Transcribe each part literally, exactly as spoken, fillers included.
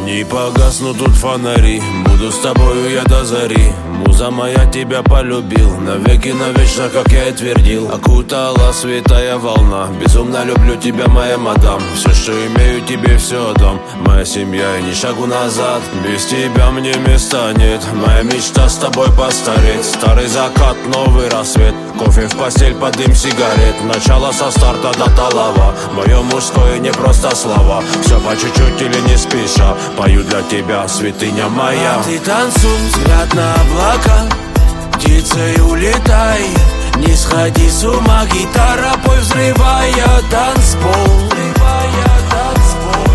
Не погаснут тут фонари, буду с тобою я до зари. Муза моя, тебя полюбил, навеки навечно, как я и твердил. Окутала святая волна, безумно люблю тебя, моя мадам. Все, что имею, тебе все отдам. Моя семья и ни шагу назад. Без тебя мне места нет, моя мечта с тобой постареть. Старый закат, новый рассвет, кофе в постель под дым сигарет. Начало со старта до талава, мое мужское не просто слова. Все по чуть-чуть или не спеша, пою для тебя, святыня моя. А ты танцуй, взгляд на облака, птицей улетай. Не сходи с ума, гитара пой, взрывая танцпол. Взрывая танцпол.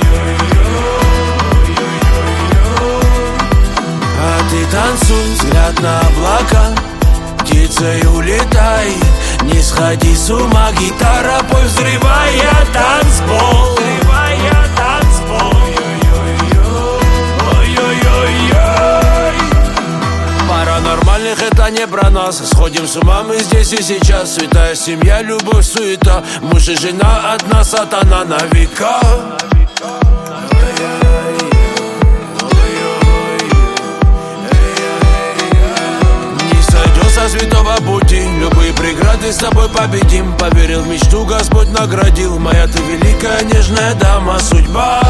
А ты танцуй, взгляд на облака, птицей улетай. Не сходи с ума, гитара пой, взрывая танцпол. Взрывая танцпол. Паранормальных это не про нас. Сходим с ума мы здесь и сейчас. Святая семья, любовь, суета. Муж и жена, одна сатана на века. Не сойдем со святого пути, любые преграды с тобой победим. Поверил в мечту, Господь наградил. Моя ты великая, нежная дама, судьба.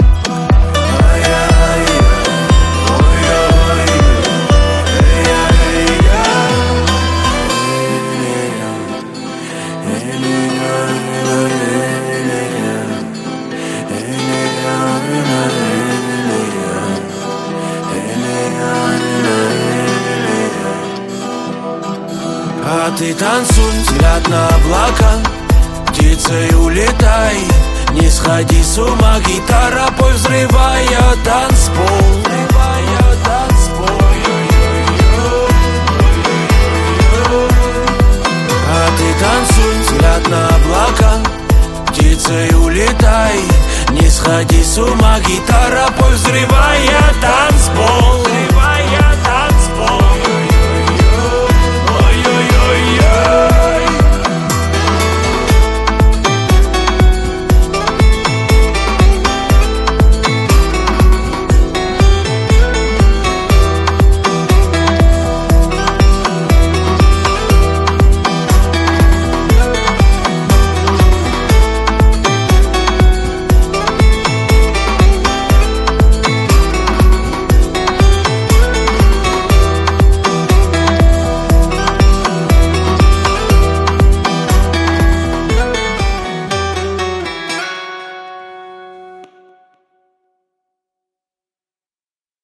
А ты танцуй, взгляд на облака, птицей улетай. Не сходи с ума, гитара пой, взрывая танцпол. Взрывая танцпол. А ты танцуй, взгляд на облака, птицей улетай. Не сходи с ума, гитара пой, взрывая танцпол. Взрывая